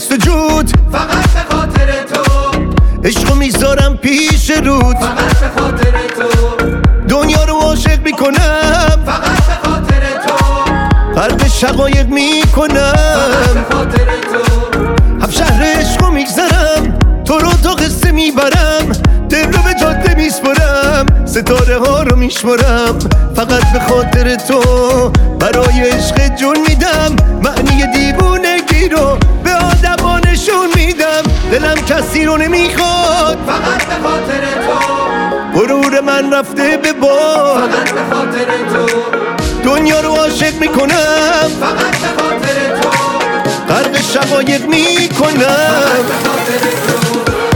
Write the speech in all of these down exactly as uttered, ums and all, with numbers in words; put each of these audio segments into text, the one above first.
جستجوت، فقط به خاطر تو. عشقو میذارم پیش رود، فقط به خاطر تو. دنیا رو عاشق میکنم، فقط به خاطر تو. غرق شقایق میکنم، فقط به خاطر تو. هم شهر عشقو میگذرم، تو رو تا قصه میبرم، دل رو به جاده میسپرم، ستاره ها رو میشمرم. فقط به خاطر تو برای عشق جون میدم، معنی دیوونگی رو به آدما نشون میدم. دلم کسی رو نمیخواد، فقط به خاطر تو. غرور من رفته به باد، فقط به خاطر تو. دنیا رو عاشق میکنم، فقط به خاطر تو. غرق شقایق میکنم. به خاطر تو.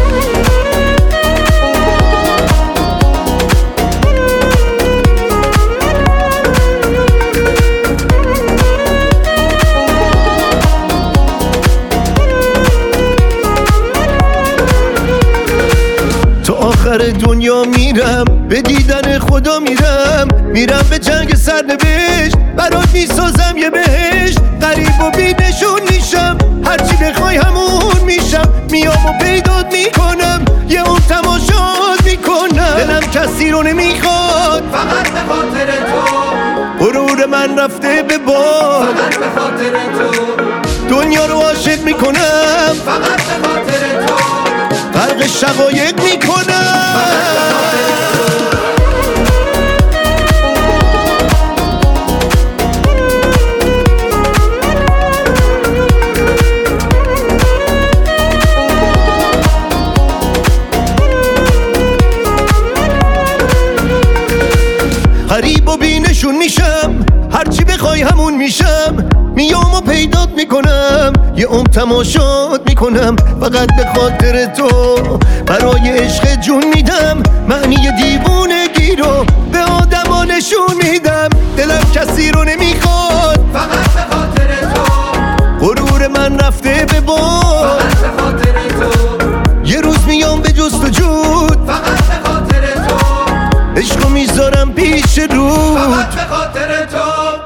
تو آخر دنیا میرم، به دیدن خدا میرم، میرم به جنگ سرنوشت، برات میسازم یه بهشت. غریب و بی‌نشون میشم، هرچی بخوای همون میشم، میام و پیدات میکنم، یه اون تماشات میکنم. دلم کسی رو نمیخواد، فقط به خاطر تو. غرور من رفته به باد، فقط به خاطر تو. دنیا رو عاشق میکنم، فقط به خاطر تو. غرق شقایق میکنم. غریب و بی‌نشون میشم، هرچی بخوای همون میشم، میام و پیدات میکنم، یه عمر تماشات میکنم. فقط به خاطر تو برای عشق جون میدم، معنی دیوونگی رو به آدما نشون میدم. دلم کسی رو نمیخواد، فقط به خاطر تو. غرور من رفته به باد، فقط به خاطر تو. یه روز میام به جستجوت، فقط به خاطر تو. عشقو میذارم پیش رود. فقط به خاطر تو.